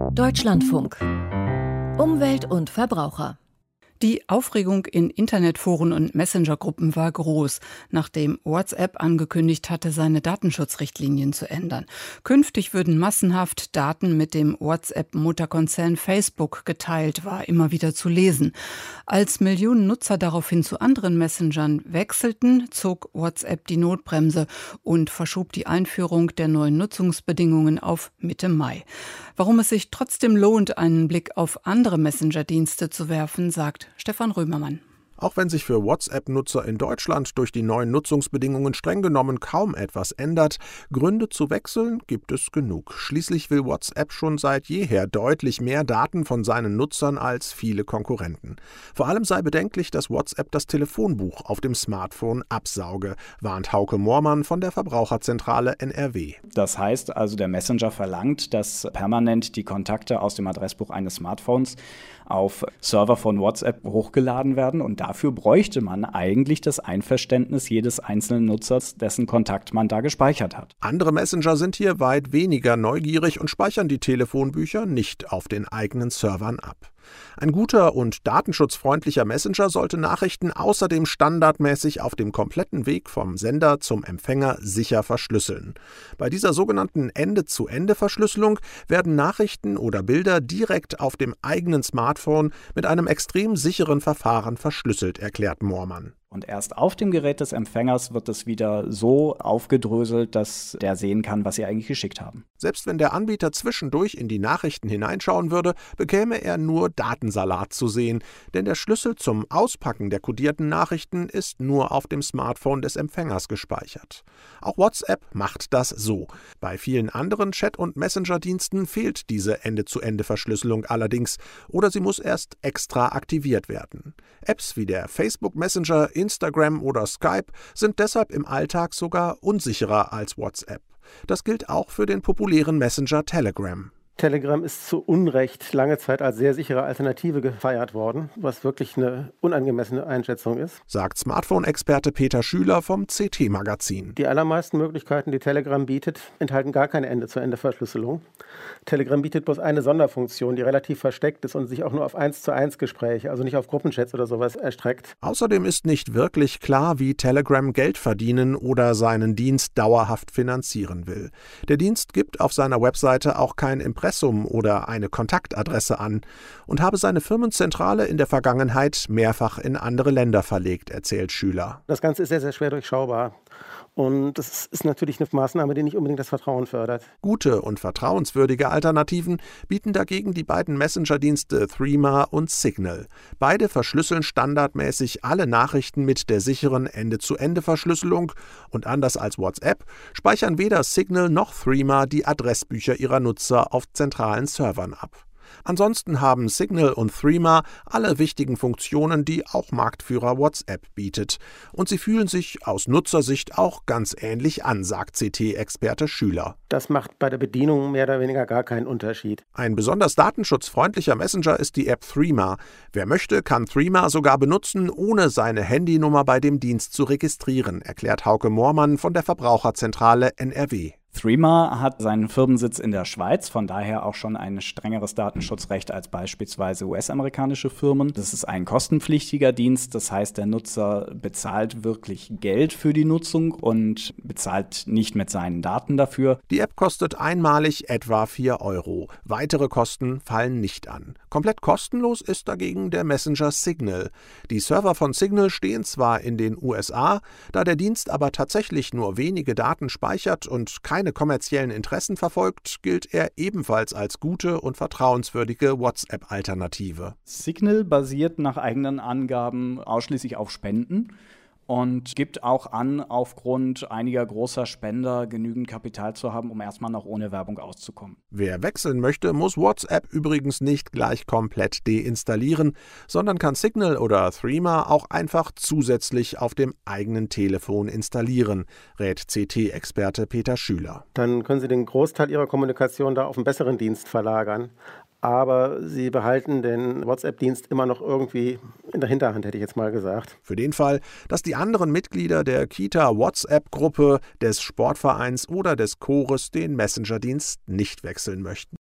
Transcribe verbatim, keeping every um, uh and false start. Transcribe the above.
Deutschlandfunk. Umwelt und Verbraucher. Die Aufregung in Internetforen und Messenger-Gruppen war groß, nachdem WhatsApp angekündigt hatte, seine Datenschutzrichtlinien zu ändern. Künftig würden massenhaft Daten mit dem WhatsApp-Mutterkonzern Facebook geteilt, war immer wieder zu lesen. Als Millionen Nutzer daraufhin zu anderen Messengern wechselten, zog WhatsApp die Notbremse und verschob die Einführung der neuen Nutzungsbedingungen auf Mitte Mai. Warum es sich trotzdem lohnt, einen Blick auf andere Messenger-Dienste zu werfen, sagt Stefan Römermann. Auch wenn sich für WhatsApp-Nutzer in Deutschland durch die neuen Nutzungsbedingungen streng genommen kaum etwas ändert, Gründe zu wechseln gibt es genug. Schließlich will WhatsApp schon seit jeher deutlich mehr Daten von seinen Nutzern als viele Konkurrenten. Vor allem sei bedenklich, dass WhatsApp das Telefonbuch auf dem Smartphone absauge, warnt Hauke Moormann von der Verbraucherzentrale N R W. Das heißt also, der Messenger verlangt, dass permanent die Kontakte aus dem Adressbuch eines Smartphones auf Server von WhatsApp hochgeladen werden, und dafür bräuchte man eigentlich das Einverständnis jedes einzelnen Nutzers, dessen Kontakt man da gespeichert hat. Andere Messenger sind hier weit weniger neugierig und speichern die Telefonbücher nicht auf den eigenen Servern ab. Ein guter und datenschutzfreundlicher Messenger sollte Nachrichten außerdem standardmäßig auf dem kompletten Weg vom Sender zum Empfänger sicher verschlüsseln. Bei dieser sogenannten Ende-zu-Ende-Verschlüsselung werden Nachrichten oder Bilder direkt auf dem eigenen Smartphone mit einem extrem sicheren Verfahren verschlüsselt, erklärt Moormann. Und erst auf dem Gerät des Empfängers wird es wieder so aufgedröselt, dass der sehen kann, was Sie eigentlich geschickt haben. Selbst wenn der Anbieter zwischendurch in die Nachrichten hineinschauen würde, bekäme er nur Datensalat zu sehen, denn der Schlüssel zum Auspacken der kodierten Nachrichten ist nur auf dem Smartphone des Empfängers gespeichert. Auch WhatsApp macht das so. Bei vielen anderen Chat- und Messenger-Diensten fehlt diese Ende-zu-Ende-Verschlüsselung allerdings oder sie muss erst extra aktiviert werden. Apps wie der Facebook Messenger, Instagram oder Skype sind deshalb im Alltag sogar unsicherer als WhatsApp. Das gilt auch für den populären Messenger Telegram. Telegram ist zu Unrecht lange Zeit als sehr sichere Alternative gefeiert worden, was wirklich eine unangemessene Einschätzung ist, sagt Smartphone-Experte Peter Schüler vom C T-Magazin. Die allermeisten Möglichkeiten, die Telegram bietet, enthalten gar keine Ende-zu-Ende-Verschlüsselung. Telegram bietet bloß eine Sonderfunktion, die relativ versteckt ist und sich auch nur auf eins zu eins Gespräche, also nicht auf Gruppenchats oder sowas erstreckt. Außerdem ist nicht wirklich klar, wie Telegram Geld verdienen oder seinen Dienst dauerhaft finanzieren will. Der Dienst gibt auf seiner Webseite auch kein Impressum oder eine Kontaktadresse an und habe seine Firmenzentrale in der Vergangenheit mehrfach in andere Länder verlegt, erzählt Schüler. Das Ganze ist sehr, sehr schwer durchschaubar. Und das ist natürlich eine Maßnahme, die nicht unbedingt das Vertrauen fördert. Gute und vertrauenswürdige Alternativen bieten dagegen die beiden Messenger-Dienste Threema und Signal. Beide verschlüsseln standardmäßig alle Nachrichten mit der sicheren Ende-zu-Ende-Verschlüsselung und anders als WhatsApp speichern weder Signal noch Threema die Adressbücher ihrer Nutzer auf zentralen Servern ab. Ansonsten haben Signal und Threema alle wichtigen Funktionen, die auch Marktführer WhatsApp bietet. Und sie fühlen sich aus Nutzersicht auch ganz ähnlich an, sagt C T-Experte Schüler. Das macht bei der Bedienung mehr oder weniger gar keinen Unterschied. Ein besonders datenschutzfreundlicher Messenger ist die App Threema. Wer möchte, kann Threema sogar benutzen, ohne seine Handynummer bei dem Dienst zu registrieren, erklärt Hauke Moormann von der Verbraucherzentrale N R W. Threema hat seinen Firmensitz in der Schweiz, von daher auch schon ein strengeres Datenschutzrecht als beispielsweise U S-amerikanische Firmen. Das ist ein kostenpflichtiger Dienst, das heißt, der Nutzer bezahlt wirklich Geld für die Nutzung und bezahlt nicht mit seinen Daten dafür. Die App kostet einmalig etwa vier Euro. Weitere Kosten fallen nicht an. Komplett kostenlos ist dagegen der Messenger Signal. Die Server von Signal stehen zwar in den U S A, da der Dienst aber tatsächlich nur wenige Daten speichert und keine kommerziellen Interessen verfolgt, gilt er ebenfalls als gute und vertrauenswürdige WhatsApp-Alternative. Signal basiert nach eigenen Angaben ausschließlich auf Spenden und gibt auch an, aufgrund einiger großer Spender genügend Kapital zu haben, um erstmal noch ohne Werbung auszukommen. Wer wechseln möchte, muss WhatsApp übrigens nicht gleich komplett deinstallieren, sondern kann Signal oder Threema auch einfach zusätzlich auf dem eigenen Telefon installieren, rät C T-Experte Peter Schüler. Dann können Sie den Großteil Ihrer Kommunikation da auf einen besseren Dienst verlagern. Aber Sie behalten den WhatsApp-Dienst immer noch irgendwie in der Hinterhand, hätte ich jetzt mal gesagt. Für den Fall, dass die anderen Mitglieder der Kita-WhatsApp-Gruppe, des Sportvereins oder des Chores den Messenger-Dienst nicht wechseln möchten.